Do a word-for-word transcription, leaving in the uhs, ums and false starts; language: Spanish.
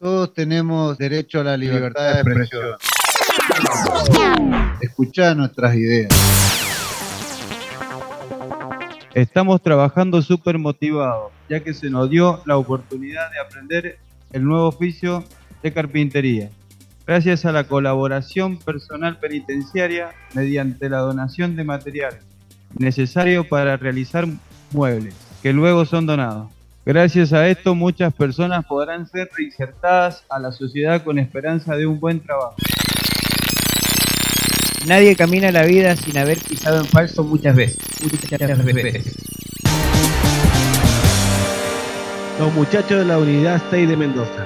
Todos tenemos derecho a la libertad de expresión. Escuchá nuestras ideas. Estamos trabajando súper motivados, ya que se nos dio la oportunidad de aprender el nuevo oficio de carpintería, gracias a la colaboración personal penitenciaria mediante la donación de material necesario para realizar muebles, que luego son donados. Gracias a esto, muchas personas podrán ser reinsertadas a la sociedad con esperanza de un buen trabajo. Nadie camina la vida sin haber pisado en falso muchas veces. Muchas veces. Los muchachos de la Unidad seis de Mendoza.